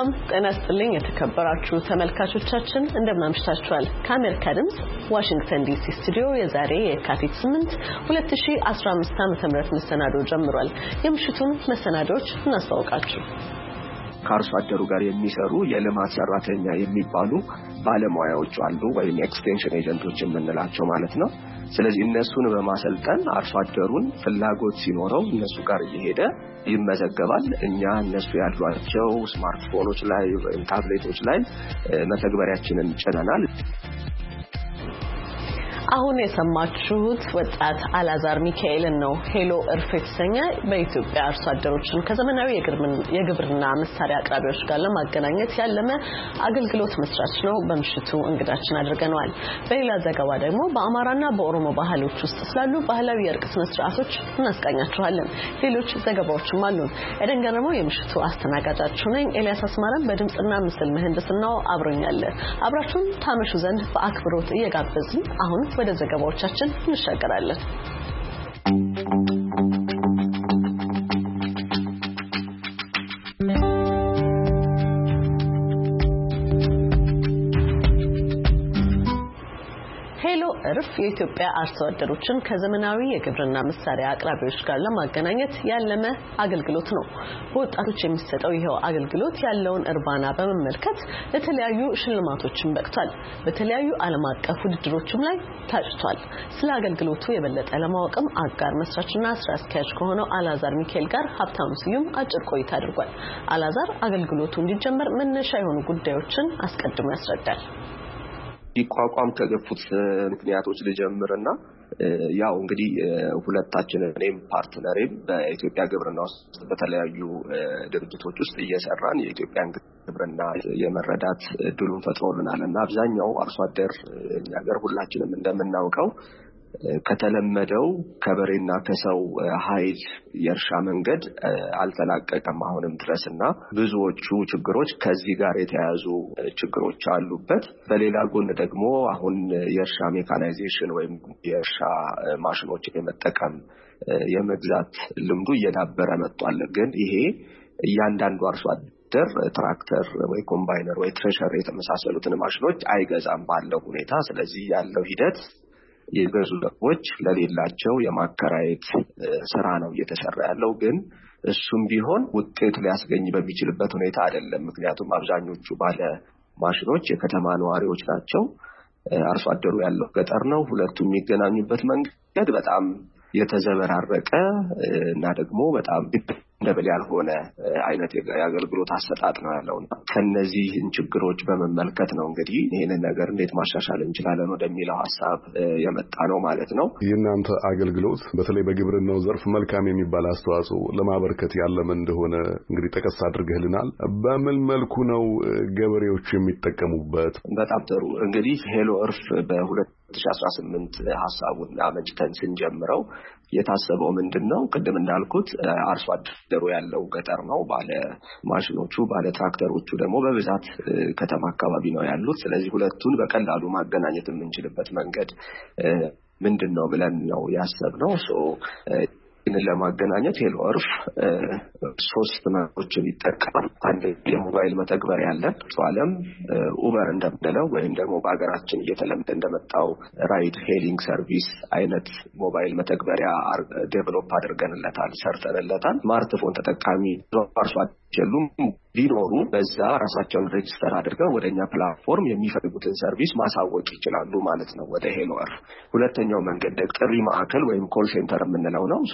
ሰላም ጤና ይስጥልኝ የተከበራችሁ ተመልካቾቻችን እንደምን አምሽታችኋል ከአሜሪካ ድምጽ ዋሽንግተን ዲሲ ስቱዲዮ የዛሬ የካቲት 8 2015 ዓ.ም መሰናዶ ጀምሯል የምሽቱን መሰናዶች እናስተዋውቃችሁ ከአርሶ አደሩ ጋር የሚሰሩ የልማት ሰራተኛ የሚባሉ ባለሙያዎች አሉ ወይም ኤክስቴንሽን ኤጀንቶች የምንላቸው ማለት ነው ስለዚህ እነሱን በማሰልጠን አርሶ አደሩን ፍላጎት ሲኖረው እነሱ ጋር እየሄደ ይመዘገባል እኛ እነሱ ያሏቸው ስማርትፎኖች ላይ ወይም ታብሌቶች ላይ መተግበሪያችንን ጭነናል አሁን የሰማችሁት ወጣት አላዛር ሚካኤልን ነው ሄሎ እርፍ የተሰኘ በኢትዮጵያ አርሶ አደሮችን ከዘመናዊ የግብርና መሳሪያ አቅራቢዎች ጋር ለማገናኘት ያለመ አገልግሎት መስራች ነው በምሽቱ እንግዳችን አድርገናል በሌላ ዘገባ ደግሞ በአማራና በኦሮሞ ባህሎች ውስጥ ስላሉ ባህላዊ የእርቅ ስነ ስርዓቶች እናስቃኛችኋለን ሌሎች ዘገባዎችም አሉን ኤደን ገረመው የምሽቱ አስተናጋጃችሁ ነኝ ኤልያስ አስማራም በድምጽና ምስል ምህንድስናው አብሮኛል አብራችሁን ታመሹ ዘንድ በአክብሮት እየጋበዝን አሁን ወደ ዘገባዎቻችን እንሻገራለን እርፍ የኢትዮጵያ አርሶ አደሮችን ከዘመናዊ የግብርና መሳሪያ አቅራቢዎች ጋር ለማገናኘት ያለመ አገልግሎት ነው በወጣቶች የሚሰጠው ይሄው አገልግሎት ያለውን እርባና በመመልከት ለተለያዩ ሽልማቶችን በቅቷል በተለያዩ ዓለም አቀፍ ውድድሮችም ላይ ታጭቷል ስለ አገልግሎቱ የበለጠ ለማወቅም አጋር መስራችና ስራ አስኪያጅ ከሆነው አላዛር ሚካኤል ጋር ሀብታሙ ስዩም አጭር ቆይታ አድርጓል አላዛር አገልግሎቱ እንዲጀመር መነሻ የሆኑ ጉዳዮችን አስቀድሞ ያስረዳል ይቋቋም ከገፉት ምክንያቶች ልጀምርና ያው እንግዲህ ሁለታችን እኔም ፓርትነሬም በኢትዮጵያ ግብርና ውስጥ በተለያዩ ድርጅቶች ውስጥ እየሰራን የኢትዮጵያን ግብርና የመረዳት እድሉን ፈጥሮልናልና አብዛኛው አርሶ አደር ሀገር ሁላችንም እንደምናውቀው ከተለመደው ከበሬና ከሰው ኃይል የእርሻ መንገድ አልተላቀቀም አሁንም ድረስና ብዙዎቹ ችግሮች ከዚህ ጋር የተያያዙ ችግሮች አሉበት በሌላ ጎን ደግሞ አሁን የእርሻ ሜካናይዜሽን ወይም የእርሻ ማሽኖችን የመጠቀም የመግዛት ልምዱ እየዳበረ መጥቷል ግን ይሄ እያንዳንዱ አርሶ አደር ትራክተር ወይ ኮምባይነር ወይ ትሬሸር የተመሳሰሉትን ማሽኖች አይገዛም ባለው ሁኔታ ስለዚህ ያለው ሂደት የገዙ ሰዎች ለሌላቸው የማከራየት ስራ ነው እየተሰራ ያለው ግን እሱም ቢሆን ውጤት ሊያስገኝ በሚችልበት ሁኔታ አይደለም ምክንያቱም አብዛኞቹ ባለ ማሽኖች የከተማ ነዋሪዎች ናቸው አርሶ አደሩ ያለው ገጠር ነው ሁለቱም የሚገናኙበት መንገድ በጣም የተዘበራረቀ እና ደግሞ በጣም ደብል ያልሆነ አይነት የአገልግሎት አሰጣጥ ነው ያለውና ከነዚህ ችግሮች በመመልከት ነው እንግዲህ ይሄንን ነገር እንዴት ማሻሻል እንችላለን ወደሚለው ሐሳብ የመጣ ነው ማለት ነው የእናንተ አገልግሎት በተለይ በግብርናው ዘርፍ መልካም የሚባል አስተዋጽኦ ለማበርከት ያለመ እንደሆነ እንግዲህ ተቀስ አድርገህልናል በምን መልኩ ነው ገበሬዎች የሚጠቀሙበት በጣም ጥሩ እንግዲህ ሄሎ እርፍ በ2018 ሐሳቡን አመጭተን ስንጀምረው የታሰበው ምንድነው ቅድም እንዳልኩት አርሶ አደሩ ያለው ገጠር ነው ባለ ማሽኖቹ ባለ ትራክተሮቹ ደግሞ በብዛት ከተማ አካባቢ ነው ያሉት ስለዚህ ሁለቱን በቀላሉ ማገናኘት የምንችልበት መንገድ ምንድነው ብለን ነው ያሰብነው ይህንን ለማገናኘት ሄሎ እርፍ ሶስት መንገዶችን ይጠቀማል አንድ የሞባይል መተግበሪያ አለ ሷለም ኡበር እንደምንለው ወይም ደግሞ በአገራችን እየተለመደ እንደመጣው ራይድ ሄሊንግ ሰርቪስ አይነት ሞባይል መተግበሪያ ዴቨሎፕ አድርገንለታል ሰርተንለታል ስማርትፎን ተጠቃሚ አርሶ አደሩም ቢኖሩ በዛ ራሳቸውን ሬጅስተር አድርገው ወደኛ ፕላትፎርም የሚፈልጉትን ሰርቪስ ማሳወቅ ይችላሉ ማለት ነው ወደ ሄሎ እርፍ ሁለተኛው መንገድ ጥሪ ማዕከል ወይም ኮል ሴንተር የምንለው ነው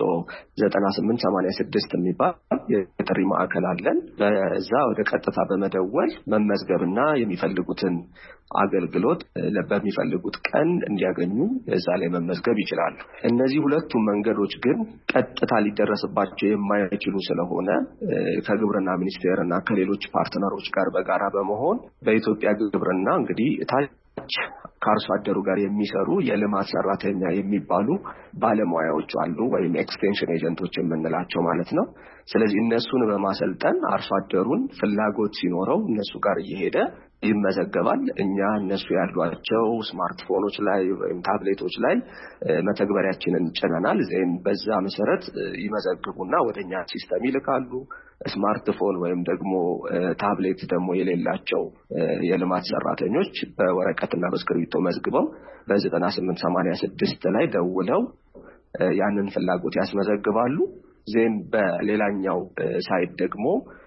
9886 የሚባል የጥሪ ማዕከል አለን በዛ ወደ ቀጥታ በመደወል መመዝገብና የሚፈልጉትን አገልግሎት በሚፈልጉት ቀን እንዲያገኙ እዛ ላይ መመዝገብ ይችላሉ እነዚህ ሁለቱ መንገዶች ግን ቀጥታ ሊደረስባቸው የማይችሉ ስለሆነ ከግብርና ሚኒስቴር እና ከሌሎች ፓርትነሮች ጋር በጋራ በመሆን በኢትዮጵያ ግብርና እንግዲህ ከአርሶ አደሩ ጋር የሚሰሩ የልማት ሰራተኛ የሚባሉ ባለሙያዎች አሉ ወይም ኤክስቴንሽን ኤጀንቶች የምንላቸው ማለት ነው ስለዚህ እነሱን በማሰልጠን አርሶ አደሩን ፍላጎት ሲኖረው እነሱ ጋር እየሄደ ይመዘገባል እኛ እነሱ ያሏቸው ስማርትፎኖች ላይ ወይም ታብሌቶች ላይ መተግበሪያችንን ጭነናል በዛ መሰረት ይመዘግቡና ወደኛ ሲስተም ይልካሉ ስማርትፎን ወይም ደግሞ ታብሌት ደግሞ የሌላቸው የልማት ሰራተኞች በወረቀትና በስክሪፕቶ መዝግበው በ9886 ላይ ደውለው ያንን ፍላጎት ያስመዘግባሉ። ዜን በሌላኛው ሳይት ደግሞ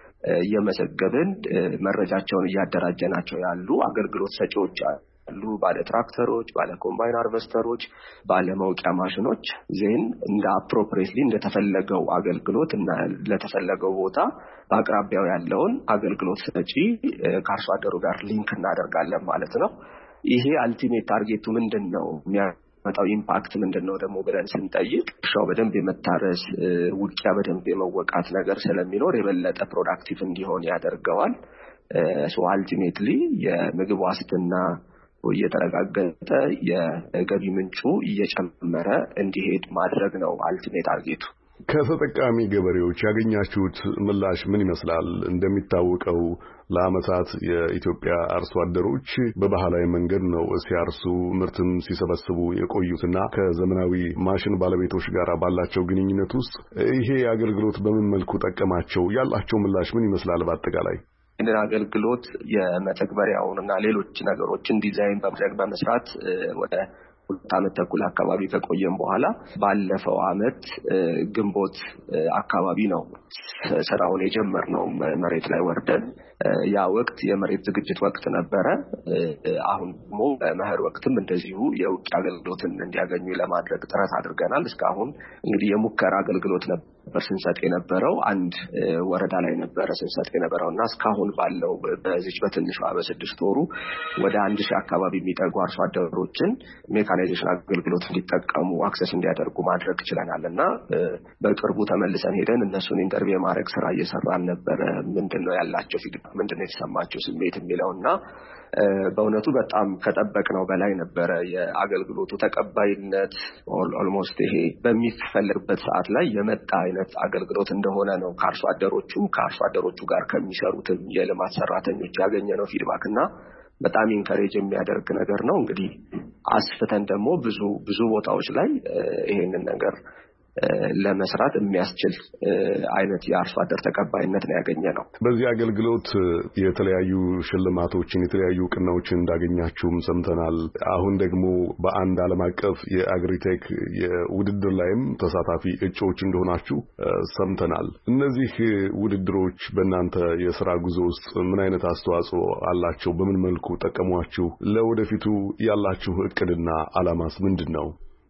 የመዘገብን መረጃቸውን እያደራጀናቸው ያሉ አገልግሎት ሰጪዎች አሉ። ባለ ትራክተሮች፣ ባለ ኮምባይን ሃርቨስተሮች፣ ባለ መውቂያ ማሽኖች ዜን እንደ አፕሮፕሪየትሊ እንደተፈለገው አገልግሎት እና ለተፈለገው ቦታ በአቅራቢያው ያለውን አገልግሎት ሰጪ ከአርሶ አደሩ ጋር ሊንክ እናደርጋለን ማለት ነው። ይሄ አልቲሜት ታርጌቱ ምንድነው? መጣው ኢምፓክት ምንድነው ደግሞ ብለን ስንጠይቅ እርሻው በደንብ የመታረስ ውቂያ በደንብ የመወቃት ነገር ስለሚኖር የበለጠ ፕሮዳክቲቭ እንዲሆን ያደርገዋል። ሶ አልቲሜትሊ የምግብ ዋስትና እየተረጋገጠ የገቢ ምንጩ እየጨመረ እንዲሄድ ማድረግ ነው አልቲሜት ታርጌቱ። ከተጠቃሚ ገበሬዎች ያገኛችሁት ምላሽ ምን ይመስላል? እንደሚታወቀው ለዓመታት የኢትዮጵያ አርሶ አደሮች በባህላዊ መንገድ ነው ሲያርሱ ምርትም ሲሰበስቡ የቆዩትና ከዘመናዊ ማሽን ባለቤቶች ጋር ባላቸው ግንኙነት ውስጥ ይሄ አገልግሎት በምን መልኩ ጠቀማቸው? ያላቸው ምላሽ ምን ይመስላል? በአጠቃላይ ይህንን አገልግሎት የመተግበሪያውንና ሌሎች ነገሮችን ዲዛይን በመስራት ወደ 2 ዓመት ተኩል አካባቢ ከቆየን በኋላ ባለፈው ዓመት ግንቦት አካባቢ ነው ስራውን የጀመርነው መሬት ላይ ወርደን። ያ ወቅት የመሬት ዝግጅት ወቅት ነበረ። አሁን ደግሞ በመኸር ወቅትም እንደዚሁ የውቂያ አገልግሎትን እንዲያገኙ ለማድረግ ጥረት አድርገናል። እስካሁን እንግዲህ የሙከራ አገልግሎት ነበር ስንሰጥ የነበረው አንድ ወረዳ ላይ ነበረ ስንሰጥ የነበረውና እስካሁን ባለው በዚህ በትንሿ በ6 ወሩ ወደ 1000 አካባቢ የሚጠጉ አርሶ አደሮችን ሜካናይዜሽን አገልግሎት እንዲጠቀሙ አክሰስ እንዲያደርጉ ማድረግ ችለናልና በቅርቡ ተመልሰን ሄደን እነሱን ኢንተርቪው የማድረግ ስራ እየሰራን ነበረ። ምንድነው ያላቸው ፊድባክ፣ ምንድነው የተሰማቸው ስሜት የሚለውና በእውነቱ በጣም ከጠበቅነው በላይ ነበረ የአገልግሎቱ ተቀባይነት። ኦልሞስት ይሄ በሚፈለግበት ሰዓት ላይ የመጣ አይነት አገልግሎት እንደሆነ ነው ከአርሶ አደሮቹ ጋር ከሚሰሩትም የልማት ሰራተኞች ያገኘነው ፊድባክና በጣም ኢንከሬጅ የሚያደርግ ነገር ነው። እንግዲህ አስፍተን ደግሞ ብዙ ቦታዎች ላይ ይሄንን ነገር ለመስራት የሚያስችል አይነት የአርሶ አደር ተቀባይነት ነው ያገኘነው። በዚህ አገልግሎት የተለያዩ ሽልማቶችን የተለያዩ ዕውቅናዎችን እንዳገኛችሁም ሰምተናል። አሁን ደግሞ በአንድ ዓለም አቀፍ የአግሪቴክ የውድድር ላይም ተሳታፊ እጩዎች እንደሆናችሁ ሰምተናል። እነዚህ ውድድሮች በእናንተ የሥራ ጉዞ ውስጥ ምን አይነት አስተዋጽኦ አላቸው? በምን መልኩ ጠቀሟችሁ? ለወደፊቱ ያላችሁ ዕቅድና ዓላማስ ምንድነው?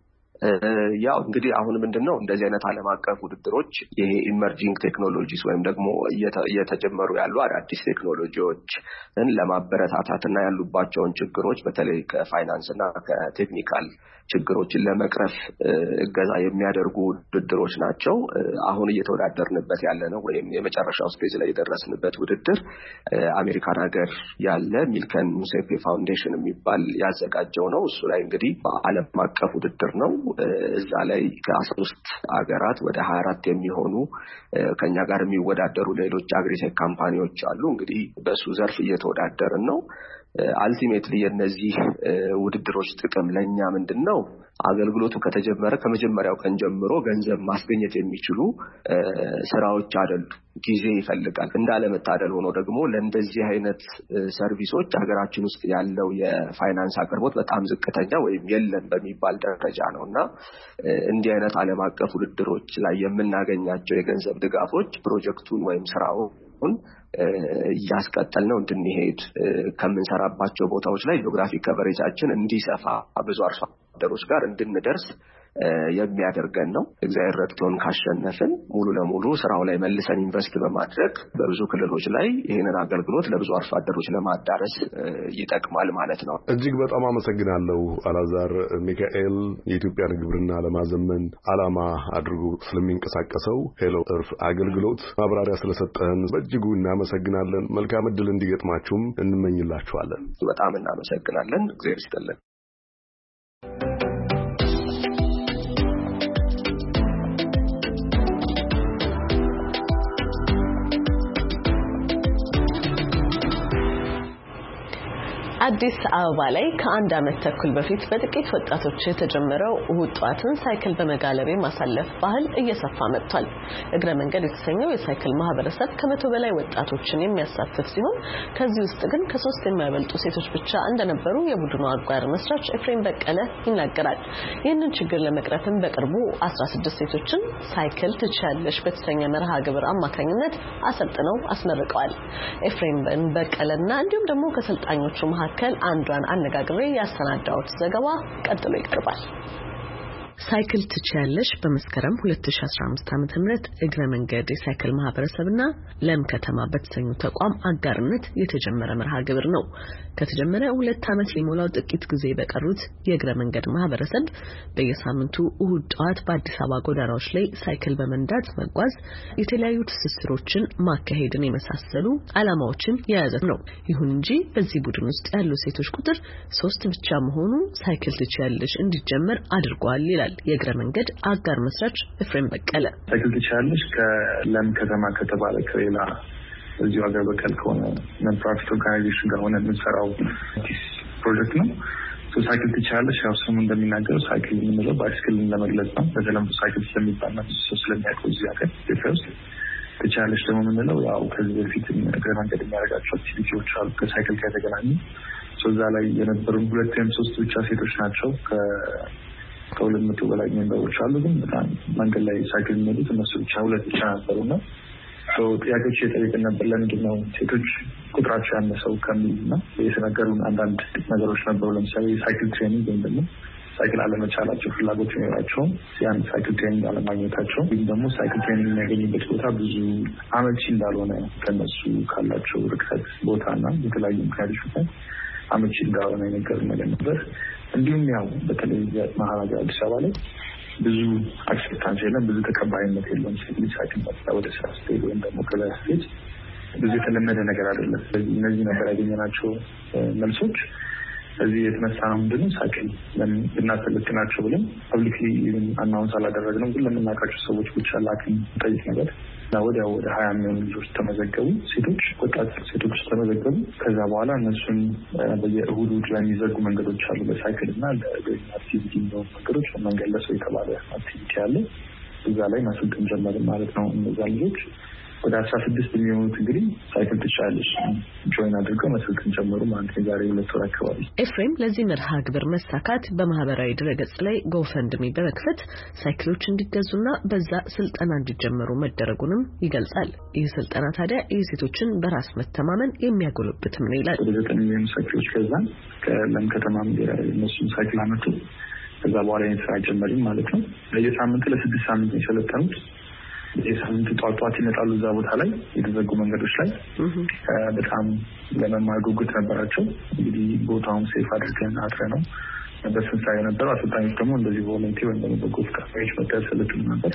ያው እንግዲህ አሁን ምንድነው እንደዚህ አይነት ዓለም አቀፍ ውድድሮች ይሄ ኢመርጂንግ ቴክኖሎጂስ ወይም ደግሞ እየተጀመሩ ያሉ አዳዲስ ቴክኖሎጂዎችን ለማበረታታትና ያሉባቸውን ችግሮች በተለይ ከፋይናንስና ከቴክኒካል ችግሮችን ለመቅረፍ እገዛ የሚያደርጉ ውድድሮች ናቸው። አሁን እየተወዳደርንበት ያለ ነው ወይም የመጨረሻው ስቴጅ ላይ የደረስንበት ውድድር አሜሪካን ሀገር ያለ ሚልከን ሙሴፔ ፋውንዴሽን የሚባል ያዘጋጀው ነው። እሱ ላይ እንግዲህ ዓለም አቀፍ ውድድር ነው። እዛ ላይ ከ13 ሀገራት ወደ 24 የሚሆኑ ከኛ ጋር የሚወዳደሩ ሌሎች አግሪቴክ ካምፓኒዎች አሉ። እንግዲህ በሱ ዘርፍ እየተወዳደርን ነው። አልቲሜትሊ የነዚህ ውድድሮች ጥቅም ለኛ ምንድነው? አገልግሎቱ ከተጀመረ ከመጀመሪያው ቀን ጀምሮ ገንዘብ ማስገኘት የሚችሉ ስራዎች አይደሉ። ጊዜ ይፈልጋል። እንዳለመታደል ሆኖ ደግሞ ለእንደዚህ አይነት ሰርቪሶች ሀገራችን ውስጥ ያለው የፋይናንስ አቅርቦት በጣም ዝቅተኛ ወይም የለም በሚባል ደረጃ ነውና እንዲህ አይነት ዓለም አቀፍ ውድድሮች ላይ የምናገኛቸው የገንዘብ ድጋፎች ፕሮጀክቱን ወይም ስራውን እያስቀጠልነው እንድንሄድ ከምንሰራባቸው ቦታዎች ላይ ጂኦግራፊክ ከቨሬጃችን እንዲሰፋ ብዙ አርሶ አደሮች ጋር እንድንደርስ የሚያደርገን ነው። እግዚአብሔር ረድቶን ካሸነፍን ሙሉ ለሙሉ ስራው ላይ መልሰን ኢንቨስት በማድረግ በብዙ ክልሎች ላይ ይሄንን አገልግሎት ለብዙ አርሶ አደሮች ለማዳረስ ይጠቅማል ማለት ነው። እጅግ በጣም አመሰግናለሁ አላዛር ሚካኤል። የኢትዮጵያን ግብርና ለማዘመን ዓላማ አድርጎ ስለሚንቀሳቀሰው ሄሎ እርፍ አገልግሎት ማብራሪያ ስለሰጠን በእጅጉ እናመሰግናለን። መልካም ዕድል እንዲገጥማችሁም እንመኝላችኋለን። በጣም እናመሰግናለን። እግዚአብሔር ይስጥልን። አዲስ አበባ ላይ ከአንድ ዓመት ተኩል በፊት በጥቂት ወጣቶች የተጀመረው ወጣቱን ሳይክል በመጋለብ ማሳለፍ ባህል እየሰፋ መጥቷል። እግረ መንገድ የተሰኘው የሳይክል ማህበረሰብ ከመቶ በላይ ወጣቶችን የሚያሳትፍ ሲሆን ከዚህ ውስጥ ግን ከ3 የማይበልጡ ሴቶች ብቻ እንደነበሩ የቡድኑ አጋር መስራች ኤፍሬም በቀለ ይናገራል። ይህንን ችግር ለመቅረፍም በቅርቡ 16 ሴቶችን ሳይክል ትችያለሽ በተሰኘ መርሃ ግብር አማካኝነት አሰልጥነው አስመርቀዋል። ኤፍሬም በቀለና እንዲሁም ደግሞ ከሰልጣኞቹ መካከል አንዷን አነጋግሬ ያሰናዳሁት ዘገባ ቀጥሎ ይቀርባል። ሳይክል ትችያለሽ በመስከረም 2015 ዓ.ም እግረ መንገድ የሳይክል ማህበረሰብና ለም ከተማ በተሰኙ ተቋም አጋርነት የተጀመረ መርሃ ግብር ነው። ከተጀመረ 2 ዓመት ሊሞላው ጥቂት ጊዜ በቀሩት የእግረ መንገድ ማህበረሰብ በየሳምንቱ እሁድ ጠዋት በአዲስ አበባ ጎዳናዎች ላይ ሳይክል በመንዳት መጓዝ፣ የተለያዩ ትስስሮችን ማካሄድን የመሳሰሉ ዓላማዎችን የያዘ ነው። ይሁን እንጂ በዚህ ቡድን ውስጥ ያሉ ሴቶች ቁጥር 3 ብቻ መሆኑ ሳይክል ትችያለሽ እንዲጀመር አድርጓል ይላል የእግረ መንገድ አጋር መስራች ኤፍሬም በቀለ። ሳይክል ትችያለሽ ከለም ከተማ ከተባለ ከሌላ እዚሁ ሀገር በቀል ከሆነ ነን ፕሮፊት ኦርጋናይዜሽን ጋር ሆነ የምንሰራው ፕሮጀክት ነው። ሳይክል ትችያለሽ ያው ስሙ እንደሚናገረው ሳይክል የምንለው ባይስክልን ለመግለጽ ነው። በተለምዶ ሳይክል ስለሚባል ነው ሰው ስለሚያውቀው እዚህ ሀገር ኢትዮጵያ ውስጥ። ትችያለሽ ደግሞ የምንለው ያው ከዚህ በፊት እግረ መንገድ የሚያደርጋቸው አክቲቪቲዎች አሉ ከሳይክል ጋር የተገናኙ። እዛ ላይ የነበሩ 2 ወይም 3 ብቻ ሴቶች ናቸው። ከ200 በላይ ሜምበሮች አሉ። ግን በጣም መንገድ ላይ ሳይክል የሚሄዱት እነሱ ብቻ 2 ብቻ ነበሩና ጥያቄዎች እየጠየቅን ነበር። ለምንድን ነው ሴቶች ቁጥራቸው ያነሰው ከሚልና የተነገሩን አንዳንድ ነገሮች ነበሩ። ለምሳሌ ሳይክል ትሬኒንግ ወይም ደግሞ ሳይክል አለመቻላቸው፣ ፍላጎት የሌላቸው ያን ሳይክል ትሬኒንግ አለማግኘታቸው፣ ወይም ደግሞ ሳይክል ትሬኒንግ የሚያገኙበት ቦታ ብዙ አመቺ እንዳልሆነ ከነሱ ካላቸው ርቀት ቦታና የተለያዩ ምክንያቶች አመቺ እንዳልሆነ የነገሩን ነገር ነበር። እንዲሁም ያው በተለይ በመሀል አዲስ አበባ ላይ ብዙ አክሴፕታንስ የለም፣ ብዙ ተቀባይነት የለም። ሳይክል ወደ ስራ ስትሄድ ወይም ደግሞ ከላይ ስትሄድ ብዙ የተለመደ ነገር አይደለም። ስለዚህ እነዚህ ነበር ያገኘናቸው መልሶች። እዚህ የተነሳ ነው ምንድነው ሳይክል ብናሰለጥናቸው ብለን ፐብሊክሊ አናውንስ አላደረግንም። ግን ለምናውቃቸው ሰዎች ብቻ ላክን ጠይቅ ነገር እና ወዲያው ወደ 20 የሚሆኑ ልጆች ተመዘገቡ። ሴቶች ወጣት ሴቶች ተመዘገቡ። ከዛ በኋላ እነሱን በየእሁዱ ላይ የሚዘጉ መንገዶች አሉ በሳይክል እና ለግሪን አክቲቪቲ ነው መንገዶች መንገድ ለሰው የተባለ አክቲቪቲ አለ። እዛ ላይ ማሰልጠን ጀመርን ማለት ነው። እነዛ ልጆች ወደ 16 የሚሆኑት እንግዲህ ሳይክል ትችያለሽ ጆይን አድርገው መስልክን ጀመሩ ማለት ነው። ዛሬ 2 ወር አካባቢ። ኤፍሬም ለዚህ መርሃ ግብር መሳካት በማህበራዊ ድረገጽ ላይ ጎፈንድሚ በመክፈት ሳይክሎች እንዲገዙና በዛ ስልጠና እንዲጀመሩ መደረጉንም ይገልጻል። ይህ ስልጠና ታዲያ የሴቶችን በራስ መተማመን የሚያጎለብትም ነው ይላል። ወደ 9 የሚሆኑ ሳይክሎች ገዛን ከለም ከተማም እነሱን ሳይክል አመጡ። ከዛ በኋላ ስራ ጀመርን ማለት ነው። ለየሳምንቱ ለ6 ሳምንት የሰለጠኑት የሳምንቱ ጧት ይመጣሉ እዛ ቦታ ላይ የተዘጉ መንገዶች ላይ በጣም ለመማር ጉጉት ነበራቸው። እንግዲህ ቦታውን ሴፍ አድርገን አጥረ ነው በስንሳ የነበረው። አሰልጣኞች ደግሞ እንደዚህ ቮለንቲር ወይም ደግሞ በጎ ፈቃደኞች መጥተው ያሰለጥኑ ነበር።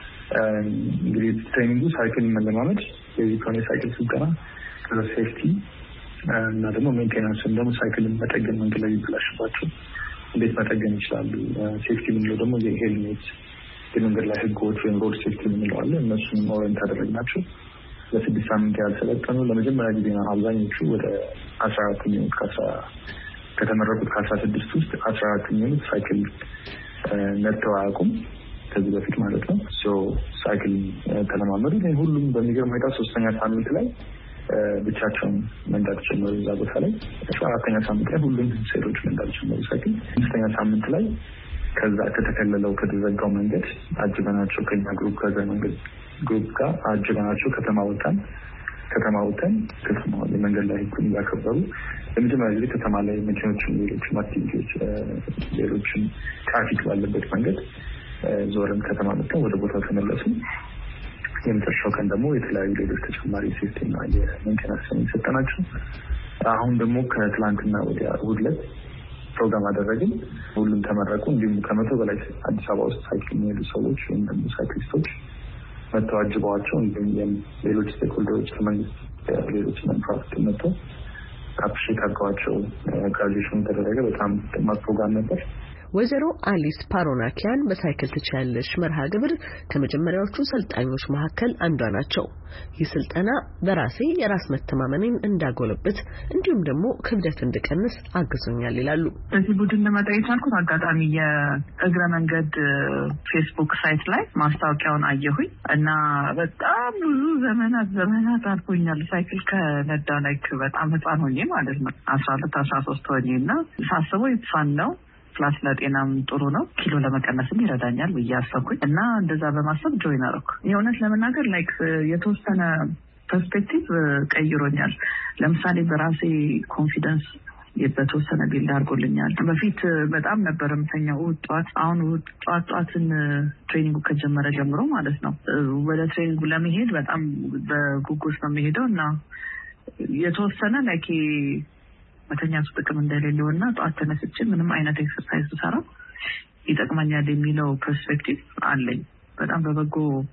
እንግዲህ ትሬኒንጉ ሳይክል መለማመድ የዚህ ከሆነ ሳይክል ስልጠና ከሴፍቲ እና ደግሞ ሜንቴናንስ ደግሞ ሳይክልን መጠገን መንገድ ላይ ይበላሽባቸው እንዴት መጠገን ይችላሉ። ሴፍቲ ምንለው ደግሞ የሄልሜት የመንገድ ላይ ህጎች ወይም ሮድ ሴፍቲ የምንለው አለ። እነሱን ኦሪየንት አደረግናቸው። ለ6 ሳምንት ያልሰለጠኑ ለመጀመሪያ ጊዜ ነው። አብዛኞቹ ወደ 14 የሚሆኑት ከተመረቁት ከ16 ውስጥ 14 የሚሆኑት ሳይክል ነድተው አያውቁም ከዚህ በፊት ማለት ነው። ሳይክል ተለማመዱ። ሁሉም በሚገርም ሁኔታ 3ኛ ሳምንት ላይ ብቻቸውን መንዳት ጀመሩ። እዛ ቦታ ላይ 14ኛ ሳምንት ላይ ሁሉም ሴቶች መንዳት ጀመሩ ሳይክል። 5ኛ ሳምንት ላይ ከዛ ከተከለለው ከተዘጋው መንገድ አጅበናቸው ከኛ ግሩፕ ከዛ መንገድ ግሩፕ ጋር አጅበናቸው ከተማ ወጣን። ከተማው የመንገድ ላይ ህጉን እያከበሩ ለመጀመሪያ ጊዜ ከተማ ላይ መኪኖችን፣ ሌሎችን አክቲቪቲዎች፣ ሌሎችን ትራፊክ ባለበት መንገድ ዞረን ከተማ መጥተን ወደ ቦታው ተመለሱ። የመጨረሻው ቀን ደግሞ የተለያዩ ሌሎች ተጨማሪ ሴፍቲና የሜንቴናንስ ሰጠናቸው። አሁን ደግሞ ከትላንትና ወዲያ እሑድ ዕለት ፕሮግራም አደረግን። ሁሉም ተመረቁ። እንዲሁም ከ100 በላይ አዲስ አበባ ውስጥ ሳይክል የሚሄዱ ሰዎች ወይም ደግሞ ሳይክሊስቶች መጥተው አጅበዋቸው እንዲሁም ሌሎች ስቴክሆልደሮች ከመንግስት ሌሎች መንፋት መጥተው አፕሪሼት አድርገዋቸው ግራጁዌሽን ተደረገ። በጣም ደማቅ ፕሮግራም ነበር። ወይዘሮ አሊስ ፓሮናኪያን በሳይክል ትችያለሽ መርሃ ግብር ከመጀመሪያዎቹ ሰልጣኞች መካከል አንዷ ናቸው። ይህ ስልጠና በራሴ የራስ መተማመኔን እንዳጎለብት እንዲሁም ደግሞ ክብደት እንድቀንስ አግዞኛል ይላሉ። በዚህ ቡድን ለመጣ የቻልኩት አጋጣሚ የእግረ መንገድ ፌስቡክ ሳይት ላይ ማስታወቂያውን አየሁኝ እና በጣም ብዙ ዘመናት አልፎኛል ሳይክል ከነዳ ላይ በጣም ህፃን ሆኜ ማለት ነው 12-13 ሆኜና ሳስበው ይፋን ነው ፕላስ ለጤናም ጥሩ ነው ኪሎ ለመቀነስም ይረዳኛል በያሰብኩኝ እና እንደዛ በማሰብ ጆይን አደረኩ። የእውነት ለመናገር ላይክ የተወሰነ ፐርስፔክቲቭ ቀይሮኛል። ለምሳሌ በራሴ ኮንፊደንስ በተወሰነ ቢልድ አድርጎልኛል። በፊት በጣም ነበር የምተኛው ጠዋት። አሁን ጠዋትን ትሬኒንጉ ከጀመረ ጀምሮ ማለት ነው ወደ ትሬኒንጉ ለመሄድ በጣም በጉጉት ነው የምሄደው እና የተወሰነ ላይክ መተኛቱ ጥቅም እንደሌለውና ጠዋት ተነስቼ ምንም አይነት ኤክሰርሳይዝ ብሰራ ይጠቅመኛል የሚለው ፐርስፔክቲቭ አለኝ። በጣም በበጎ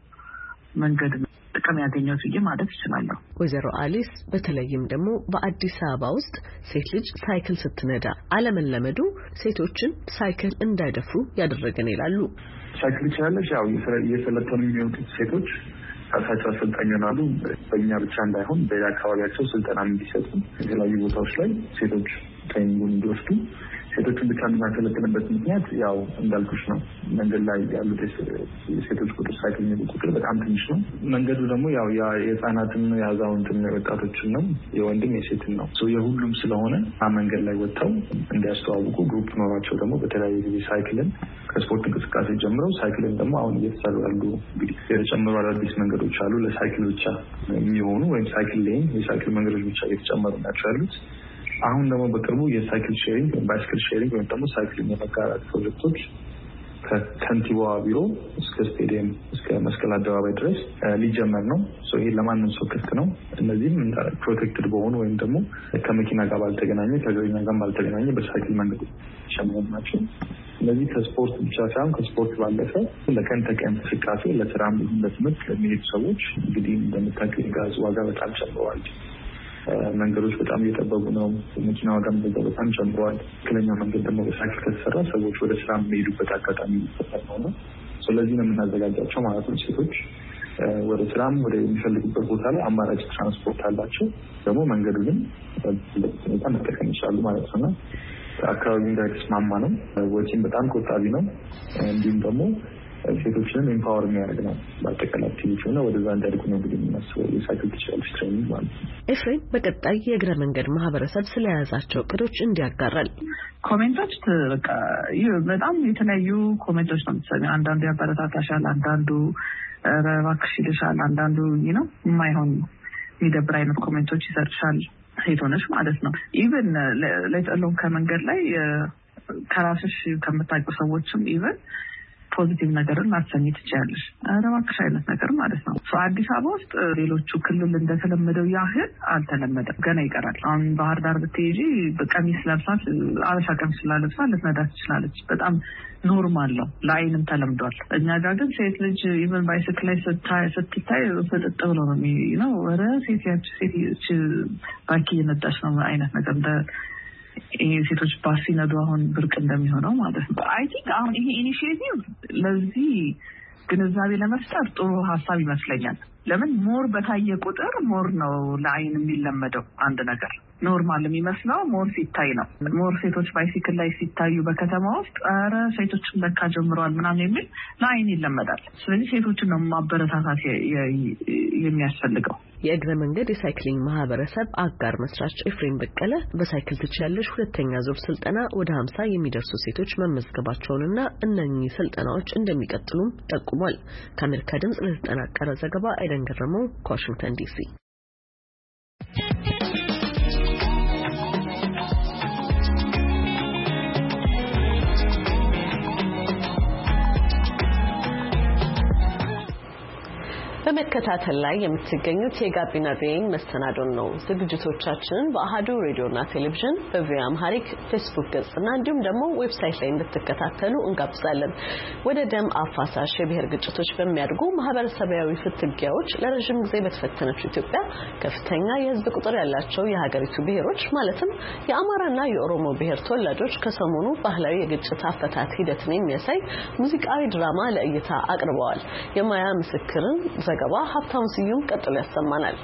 መንገድ ጥቅም ያገኘው ሲል ማለት ይችላል። ወይዘሮ አሊስ በተለይም ደግሞ በአዲስ አበባ ውስጥ ሴት ልጅ ሳይክል ስትነዳ አለመለመዱ ሴቶችን ሳይክል እንዳይደፍሩ ያደረገን ይላሉ። ሳይክል ይችላልሽ ያው የሰለጠኑ የሚወጡት ሴቶች ራሳቸው አሰልጣኝ ይሆናሉ። በእኛ ብቻ እንዳይሆን በሌላ አካባቢያቸው ስልጠና እንዲሰጡ የተለያዩ ቦታዎች ላይ ሴቶች ትሬኒንጉን እንዲወስዱ ሴቶችን ብቻ የምናሰለጥንበት ምክንያት ያው እንዳልኩሽ ነው። መንገድ ላይ ያሉት የሴቶች ቁጥር ሳይክል የሚሄዱ ቁጥር በጣም ትንሽ ነው። መንገዱ ደግሞ ያው የህፃናትን የአዛውንትን ወጣቶችን ነው የወንድም የሴትን ነው የሁሉም ስለሆነ መንገድ ላይ ወጥተው እንዲያስተዋውቁ ግሩፕ ኖሯቸው ደግሞ በተለያየ ጊዜ ሳይክልን ከስፖርት እንቅስቃሴ ጀምረው ሳይክልን ደግሞ አሁን እየተሰሩ ያሉ እንግዲህ የተጨመሩ አዳዲስ መንገዶች አሉ ለሳይክል ብቻ የሚሆኑ ወይም ሳይክል ሌን የሳይክል መንገዶች ብቻ እየተጨመሩ ናቸው ያሉት። አሁን ደግሞ በቅርቡ የሳይክል ሼሪንግ ወይም ባይስክል ሼሪንግ ወይም ደግሞ ሳይክልን የመጋራት ፕሮጀክቶች ከከንቲባዋ ቢሮ እስከ ስቴዲየም እስከ መስቀል አደባባይ ድረስ ሊጀመር ነው። ይሄ ለማንም ሰው ክፍት ነው። እነዚህም ፕሮቴክትድ በሆኑ ወይም ደግሞ ከመኪና ጋር ባልተገናኘ ከእግረኛ ጋር ባልተገናኘ በሳይክል መንገዶች ሸመኑ ናቸው። እነዚህ ከስፖርት ብቻ ሳይሆን ከስፖርት ባለፈ ለቀን ተቀን እንቅስቃሴ ለስራም ለትምህርት ለሚሄዱ ሰዎች እንግዲህ እንደምታውቂው የጋዝ ዋጋ በጣም ጨምረዋል። መንገዶች በጣም እየጠበቡ ነው። መኪና ዋጋም በጣም ጨምረዋል። ትክክለኛ መንገድ ደግሞ በሳይክል ከተሰራ ሰዎች ወደ ስራ የሚሄዱበት አጋጣሚ ይፈጠር ነው። ስለዚህ ነው የምናዘጋጃቸው ማለት ነው። ሴቶች ወደ ስራም ወደ የሚፈልጉበት ቦታ ላይ አማራጭ ትራንስፖርት አላቸው። ደግሞ መንገዱንም ሁኔታ መጠቀም ይችላሉ ማለት ነው። አካባቢ እንዳይተስማማ ነው። ወጪም በጣም ቆጣቢ ነው። እንዲሁም ደግሞ ሴቶችን ኤምፓወር የሚያደርግ ነው። በአጠቃላይ አክቲቪቲውና ወደዛ እንዲያድጉ ነው እንግዲህ የምናስበው የሳይክል ትችላለች ትሬኒንግ ማለት ነው። ኤፍሬም በቀጣይ የእግረ መንገድ ማህበረሰብ ስለያዛቸው እቅዶች እንዲያጋራል። ኮሜንቶች በቃ በጣም የተለያዩ ኮሜንቶች ነው የምትሰሚው። አንዳንዱ ያበረታታሻል፣ አንዳንዱ እባክሽ ይልሻል፣ አንዳንዱ ነው የማይሆን የሚደብር አይነት ኮሜንቶች ይሰጥሻል። ሴት ሆነሽ ማለት ነው። ኢቭን ለጠሎም ከመንገድ ላይ ከራስሽ ከምታውቁ ሰዎችም ኢቭን ፖዚቲቭ ነገርን ማሰኝ ትችያለሽ። አረባክሽ አይነት ነገር ማለት ነው። አዲስ አበባ ውስጥ ሌሎቹ ክልል እንደተለመደው ያህል አልተለመደም፣ ገና ይቀራል። አሁን ባህር ዳር ብትሄጂ በቀሚስ ለብሳት አበሻ ቀሚስ ለብሳ ልትነዳ ትችላለች። በጣም ኖርማል ነው፣ ለአይንም ተለምዷል። እኛ ጋር ግን ሴት ልጅ ኢቭን ባይስክል ላይ ስትታይ ፍጥጥ ብሎ ነው ነው ወረ ሴት ባኪ የነዳች ነው አይነት ነገር እንደ ሴቶች ባስ ሲነዱ አሁን ብርቅ እንደሚሆነው ማለት ነው። አይ ቲንክ አሁን ይሄ ኢኒሺዬቲቭ ለዚህ ግንዛቤ ለመፍጠር ጥሩ ሀሳብ ይመስለኛል። ለምን ሞር በታየ ቁጥር ሞር ነው ለአይን የሚለመደው አንድ ነገር ኖርማል የሚመስለው ሞር ሲታይ ነው። ሞር ሴቶች ባይሲክል ላይ ሲታዩ በከተማ ውስጥ አረ ሴቶችን ለካ ጀምረዋል ምናምን የሚል ለአይን ይለመዳል። ስለዚህ ሴቶችን ነው ማበረታታት የሚያስፈልገው። የእግረ መንገድ የሳይክሊንግ ማህበረሰብ አጋር መስራች ኤፍሬም በቀለ በሳይክል ትችላለሽ ሁለተኛ ዙር ስልጠና ወደ 50 የሚደርሱ ሴቶች መመዝገባቸውንና እነኚህ ስልጠናዎች እንደሚቀጥሉም ጠቁሟል። ከአሜሪካ ድምጽ ለተጠናቀረ ዘገባ አይደን ገረመው ከዋሽንግተን ዲሲ። በመከታተል ላይ የምትገኙት የጋቢና ቪኦኤ መሰናዶን ነው። ዝግጅቶቻችንን በአሃዱ ሬዲዮና ቴሌቪዥን በቪኦኤ አምሃሪክ ፌስቡክ ገጽና እንዲሁም ደግሞ ዌብሳይት ላይ እንድትከታተሉ እንጋብዛለን። ወደ ደም አፋሳሽ የብሔር ግጭቶች በሚያድጉ ማህበረሰባዊ ፍትጊያዎች ለረጅም ጊዜ በተፈተነችው ኢትዮጵያ ከፍተኛ የህዝብ ቁጥር ያላቸው የሀገሪቱ ብሔሮች ማለትም የአማራና የኦሮሞ ብሔር ተወላጆች ከሰሞኑ ባህላዊ የግጭት አፈታት ሂደትን የሚያሳይ ሙዚቃዊ ድራማ ለእይታ አቅርበዋል። የማያ ምስክርን ዘገባ ሀብታሙ ስዩም ቀጥሎ ያሰማናል።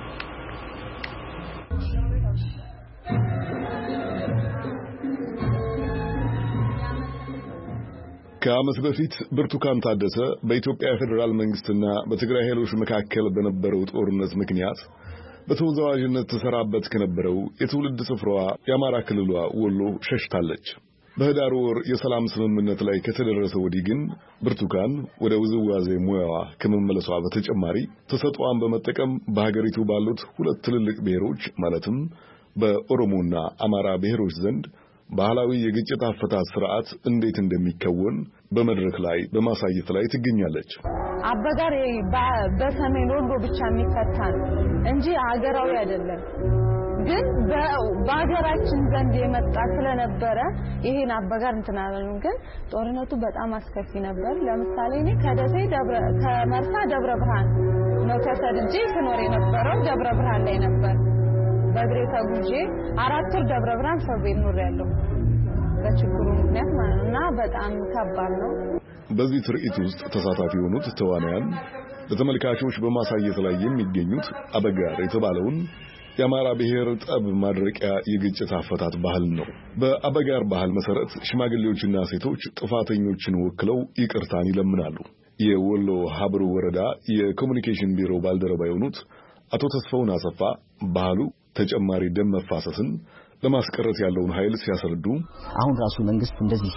ከዓመት በፊት ብርቱካን ታደሰ በኢትዮጵያ ፌደራል መንግስትና በትግራይ ኃይሎች መካከል በነበረው ጦርነት ምክንያት በተወዛዋዥነት ተሰራበት ከነበረው የትውልድ ስፍራዋ የአማራ ክልሏ ወሎ ሸሽታለች። በህዳር ወር የሰላም ስምምነት ላይ ከተደረሰ ወዲህ ግን ብርቱካን ወደ ውዝዋዜ ሙያዋ ከመመለሷ በተጨማሪ ተሰጥኦዋን በመጠቀም በሀገሪቱ ባሉት ሁለት ትልልቅ ብሔሮች ማለትም በኦሮሞና አማራ ብሔሮች ዘንድ ባህላዊ የግጭት አፈታት ስርዓት እንዴት እንደሚከወን በመድረክ ላይ በማሳየት ላይ ትገኛለች። አበጋር በሰሜን ወሎ ብቻ የሚፈታ እንጂ ሀገራዊ አይደለም። ግን በአገራችን ዘንድ የመጣ ስለነበረ ይሄን አበጋር እንትናለን። ግን ጦርነቱ በጣም አስከፊ ነበር። ለምሳሌ እኔ ከመርሳ ደብረ ብርሃን ነው ተሰድጄ ስኖር የነበረው ደብረ ብርሃን ላይ ነበር። በእግሬ ተጉዤ 4 ወር ደብረ ብርሃን ሰው ቤት ኖሬያለሁ በችግሩ ምክንያት ማለት ነው። እና በጣም ከባድ ነው። በዚህ ትርኢት ውስጥ ተሳታፊ የሆኑት ተዋናያን ለተመልካቾች በማሳየት ላይ የሚገኙት አበጋር የተባለውን የአማራ ብሔር ጠብ ማድረቂያ የግጭት አፈታት ባህል ነው። በአበጋር ባህል መሰረት ሽማግሌዎችና ሴቶች ጥፋተኞችን ወክለው ይቅርታን ይለምናሉ። የወሎ ሀብሩ ወረዳ የኮሙኒኬሽን ቢሮ ባልደረባ የሆኑት አቶ ተስፋውን አሰፋ ባህሉ ተጨማሪ ደም መፋሰስን ለማስቀረት ያለውን ኃይል ሲያስረዱ አሁን ራሱ መንግስት እንደዚህ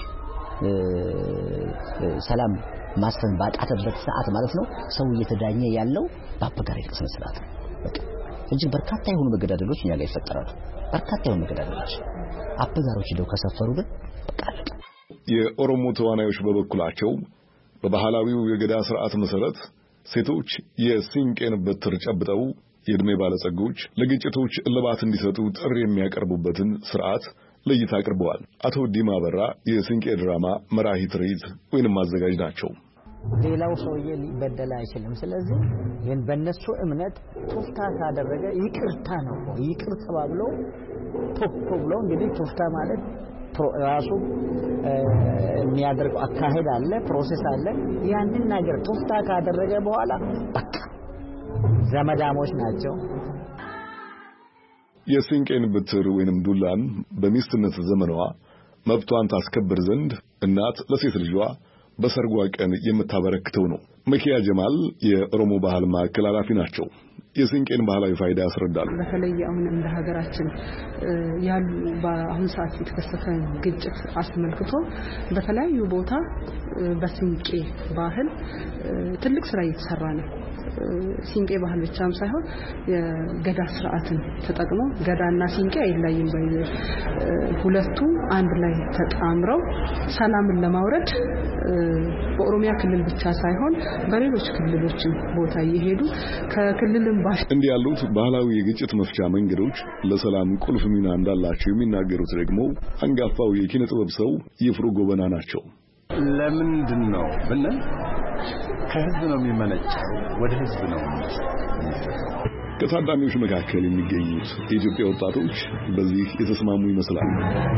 ሰላም ማስፈን ባቃተበት ሰዓት ማለት ነው ሰው እየተዳኘ ያለው በአበጋር የቅስነ ስርዓት ነው። እጅግ በርካታ የሆኑ መገዳደሎች እኛ ላይ ይፈጠራሉ። በርካታ የሆኑ መገዳደሎች አበጋሮች ደው ከሰፈሩ ግን በቃ የኦሮሞ ተዋናዮች በበኩላቸው በባህላዊው የገዳ ስርዓት መሰረት ሴቶች የሲንቄን በትር ጨብጠው የእድሜ ባለጸጎች ለግጭቶች እልባት እንዲሰጡ ጥሪ የሚያቀርቡበትን ስርዓት ለእይታ አቅርበዋል። አቶ ዲማ በራ የሲንቄ ድራማ መራሂ ትርኢት ወይንም አዘጋጅ ናቸው። ሌላው ሰውዬ ሊበደል አይችልም። ስለዚህ ይሄን በእነሱ እምነት ቶፍታ ካደረገ ይቅርታ ነው። ይቅርታ ተባብሎ ቶፍ ብሎ እንግዲህ ቶፍታ ማለት ራሱ የሚያደርገው አካሄድ አለ፣ ፕሮሰስ አለ። ያንን ነገር ቶፍታ ካደረገ በኋላ በቃ ዘመዳሞች ናቸው። የሲንቄን በትር ወይንም ዱላን በሚስትነት ዘመኗ መብቷን ታስከብር ዘንድ እናት ለሴት ልጇ በሰርጓ ቀን የምታበረክተው ነው። መኪያ ጀማል የኦሮሞ ባህል ማዕከል ኃላፊ ናቸው። የሲንቄን ባህላዊ ፋይዳ ያስረዳሉ። በተለይ አሁን እንደ ሀገራችን ያሉ በአሁን ሰዓት የተከሰተ ግጭት አስመልክቶ በተለያዩ ቦታ በሲንቄ ባህል ትልቅ ስራ እየተሰራ ነው። ሲንቄ ባህል ብቻም ሳይሆን የገዳ ስርዓትን ተጠቅሞ ገዳና ሲንቄ አይለይም። ሁለቱ አንድ ላይ ተጣምረው ሰላምን ለማውረድ በኦሮሚያ ክልል ብቻ ሳይሆን በሌሎች ክልሎችም ቦታ እየሄዱ ከክልልም ባሽ እንዲህ ያሉት ባህላዊ የግጭት መፍቻ መንገዶች ለሰላም ቁልፍ ሚና እንዳላቸው የሚናገሩት ደግሞ አንጋፋው የኪነ ጥበብ ሰው ይፍሩ ጎበና ናቸው። ለምንድን ነው ብለን ከህዝብ ነው የሚመነጨው፣ ወደ ህዝብ ነው። ከታዳሚዎች መካከል የሚገኙት የኢትዮጵያ ወጣቶች በዚህ የተስማሙ ይመስላል።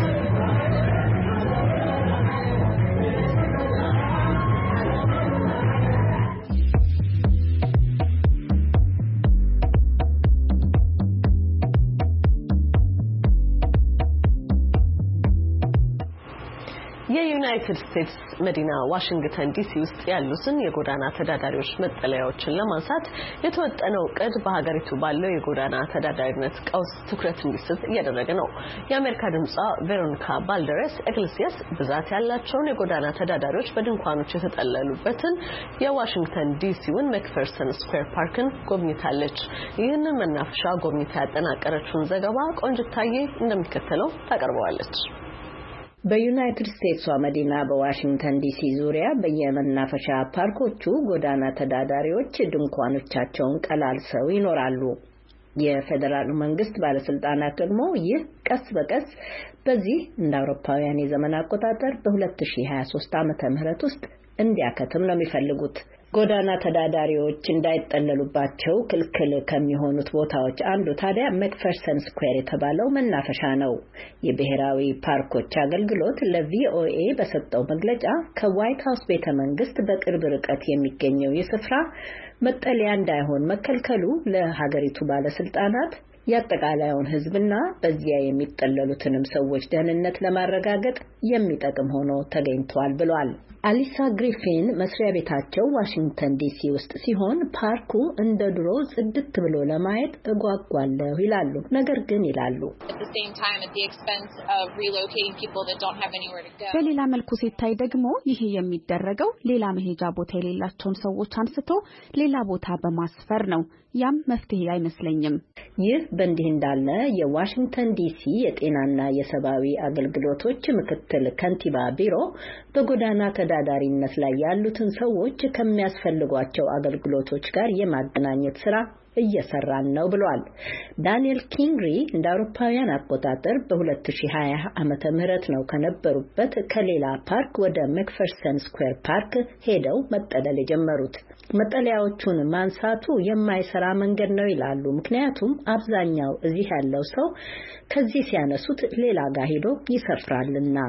የዩናይትድ ስቴትስ መዲና ዋሽንግተን ዲሲ ውስጥ ያሉትን የጎዳና ተዳዳሪዎች መጠለያዎችን ለማንሳት የተወጠነው ዕቅድ በሀገሪቱ ባለው የጎዳና ተዳዳሪነት ቀውስ ትኩረት እንዲስብ እያደረገ ነው። የአሜሪካ ድምጿ ቬሮኒካ ባልደረስ ኢግሌሲያስ ብዛት ያላቸውን የጎዳና ተዳዳሪዎች በድንኳኖች የተጠለሉበትን የዋሽንግተን ዲሲውን መክፈርሰን ስኩዌር ፓርክን ጎብኝታለች። ይህንን መናፈሻ ጎብኝታ ያጠናቀረችውን ዘገባ ቆንጅታዬ እንደሚከተለው ታቀርበዋለች። በዩናይትድ ስቴትስ መዲና በዋሽንግተን ዲሲ ዙሪያ በየመናፈሻ ፓርኮቹ ጎዳና ተዳዳሪዎች ድንኳኖቻቸውን ቀላልሰው ይኖራሉ። የፌደራል መንግስት ባለስልጣናት ደግሞ ይህ ቀስ በቀስ በዚህ እንደ አውሮፓውያን የዘመን አቆጣጠር በ2023 ዓመተ ምህረት ውስጥ እንዲያከትም ነው የሚፈልጉት። ጎዳና ተዳዳሪዎች እንዳይጠለሉባቸው ክልክል ከሚሆኑት ቦታዎች አንዱ ታዲያ መክፈርሰን ስኩዌር የተባለው መናፈሻ ነው። የብሔራዊ ፓርኮች አገልግሎት ለቪኦኤ በሰጠው መግለጫ ከዋይት ሃውስ ቤተመንግስት በቅርብ ርቀት የሚገኘው የስፍራ መጠለያ እንዳይሆን መከልከሉ ለሀገሪቱ ባለስልጣናት ያጠቃላዩን ህዝብና በዚያ የሚጠለሉትንም ሰዎች ደህንነት ለማረጋገጥ የሚጠቅም ሆኖ ተገኝቷል ብሏል። አሊሳ ግሪፊን መስሪያ ቤታቸው ዋሽንግተን ዲሲ ውስጥ ሲሆን ፓርኩ እንደ ድሮ ጽድት ብሎ ለማየት እጓጓለሁ ይላሉ። ነገር ግን ይላሉ በሌላ መልኩ ሲታይ ደግሞ ይሄ የሚደረገው ሌላ መሄጃ ቦታ የሌላቸውን ሰዎች አንስቶ ሌላ ቦታ በማስፈር ነው። ያም መፍትሄ አይመስለኝም። ይህ በእንዲህ እንዳለ የዋሽንግተን ዲሲ የጤናና የሰብአዊ አገልግሎቶች ምክትል ከንቲባ ቢሮ በጎዳና ተዳዳሪነት ላይ ያሉትን ሰዎች ከሚያስፈልጓቸው አገልግሎቶች ጋር የማገናኘት ስራ እየሰራን ነው ብሏል። ዳንኤል ኪንግሪ እንደ አውሮፓውያን አቆጣጠር በ2020 ዓመተ ምህረት ነው ከነበሩበት ከሌላ ፓርክ ወደ መክፈርሰን ስኩዌር ፓርክ ሄደው መጠለል የጀመሩት። መጠለያዎቹን ማንሳቱ የማይሰራ መንገድ ነው ይላሉ። ምክንያቱም አብዛኛው እዚህ ያለው ሰው ከዚህ ሲያነሱት ሌላ ጋር ሄዶ ይሰፍራልና።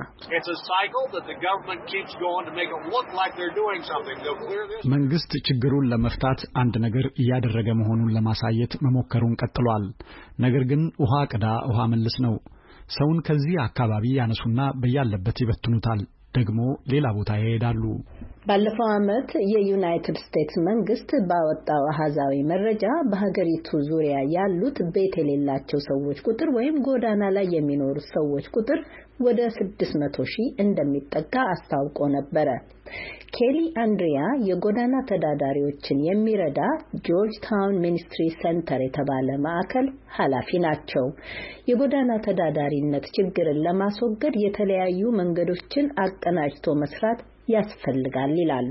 መንግስት ችግሩን ለመፍታት አንድ ነገር እያደረገ መሆኑን ለማሳየት መሞከሩን ቀጥሏል። ነገር ግን ውሃ ቅዳ ውሃ መልስ ነው። ሰውን ከዚህ አካባቢ ያነሱና በያለበት ይበትኑታል። ደግሞ ሌላ ቦታ ይሄዳሉ። ባለፈው ዓመት የዩናይትድ ስቴትስ መንግስት ባወጣው አሃዛዊ መረጃ በሀገሪቱ ዙሪያ ያሉት ቤት የሌላቸው ሰዎች ቁጥር ወይም ጎዳና ላይ የሚኖሩ ሰዎች ቁጥር ወደ 600,000 እንደሚጠጋ አስታውቆ ነበር። ኬሊ አንድሪያ የጎዳና ተዳዳሪዎችን የሚረዳ ጆርጅ ታውን ሚኒስትሪ ሴንተር የተባለ ማዕከል ኃላፊ ናቸው። የጎዳና ተዳዳሪነት ችግርን ለማስወገድ የተለያዩ መንገዶችን አቀናጅቶ መስራት ያስፈልጋል ይላሉ።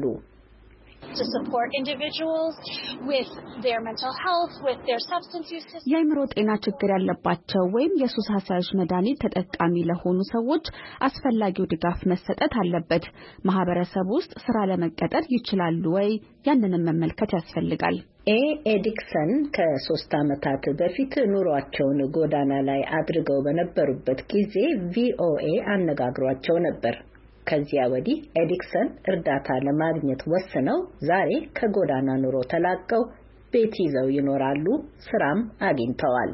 የአእምሮ ጤና ችግር ያለባቸው ወይም የሱስ አስያዥ መድኃኒት ተጠቃሚ ለሆኑ ሰዎች አስፈላጊው ድጋፍ መሰጠት አለበት። ማህበረሰብ ውስጥ ስራ ለመቀጠር ይችላሉ ወይ? ያንንም መመልከት ያስፈልጋል። ኤዲክሰን ከ3 ዓመታት በፊት ኑሯቸውን ጎዳና ላይ አድርገው በነበሩበት ጊዜ ቪኦኤ አነጋግሯቸው ነበር። ከዚያ ወዲህ ኤዲክሰን እርዳታ ለማግኘት ወስነው ዛሬ ከጎዳና ኑሮ ተላቀው ቤት ይዘው ይኖራሉ። ስራም አግኝተዋል።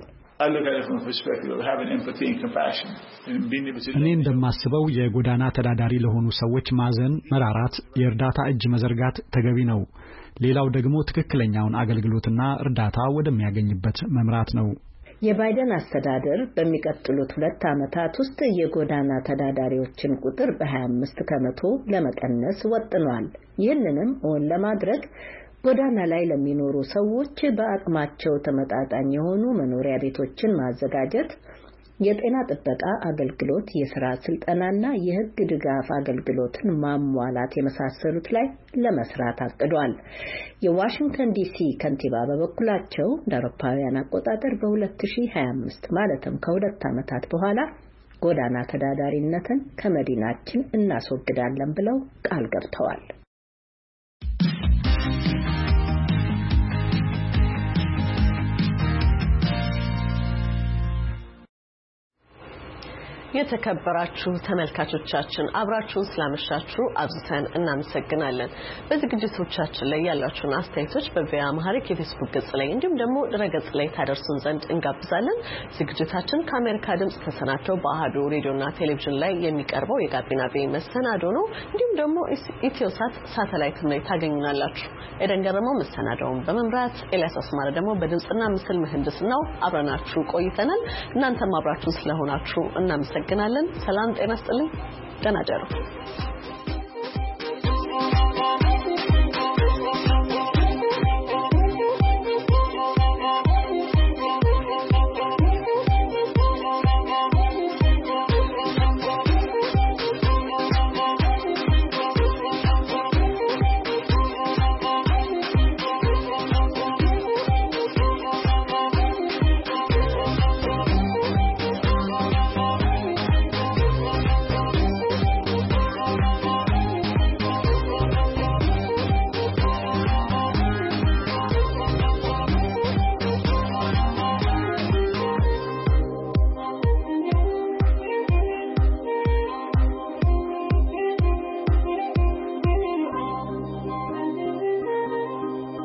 እኔ እንደማስበው የጎዳና ተዳዳሪ ለሆኑ ሰዎች ማዘን፣ መራራት፣ የእርዳታ እጅ መዘርጋት ተገቢ ነው። ሌላው ደግሞ ትክክለኛውን አገልግሎትና እርዳታ ወደሚያገኝበት መምራት ነው። የባይደን አስተዳደር በሚቀጥሉት 2 ዓመታት ውስጥ የጎዳና ተዳዳሪዎችን ቁጥር በ25 ከመቶ ለመቀነስ ወጥኗል። ይህንንም እውን ለማድረግ ጎዳና ላይ ለሚኖሩ ሰዎች በአቅማቸው ተመጣጣኝ የሆኑ መኖሪያ ቤቶችን ማዘጋጀት፣ የጤና ጥበቃ አገልግሎት፣ የሥራ ስልጠናና የሕግ ድጋፍ አገልግሎትን ማሟላት የመሳሰሉት ላይ ለመስራት አቅዷል። የዋሽንግተን ዲሲ ከንቲባ በበኩላቸው እንደ አውሮፓውያን አቆጣጠር በ2025 ማለትም ከ2 ዓመታት በኋላ ጎዳና ተዳዳሪነትን ከመዲናችን እናስወግዳለን ብለው ቃል ገብተዋል። የተከበራችሁ ተመልካቾቻችን አብራችሁን ስላመሻችሁ አብዝተን እናመሰግናለን። በዝግጅቶቻችን ላይ ያላችሁን አስተያየቶች በቪያ ማህሪክ የፌስቡክ ገጽ ላይ እንዲሁም ደግሞ ድረገጽ ላይ ታደርሱን ዘንድ እንጋብዛለን። ዝግጅታችን ከአሜሪካ ድምጽ ተሰናድቶ በአሃዱ ሬዲዮና ቴሌቪዥን ላይ የሚቀርበው የጋቢና ቤ መሰናዶ ነው። እንዲሁም ደግሞ ኢትዮሳት ሳተላይት ላይ ታገኙናላችሁ። ኤደን ገረመው መሰናዶውን በመምራት ኤልያስ አስማረ ደግሞ በድምጽና ምስል ምህንድስናው አብረናችሁ ቆይተናል። እናንተም አብራችሁን ስለሆናችሁ እናመሰግናለን። ሰላም ጤና ይስጥልኝ። ደህና እደሩ።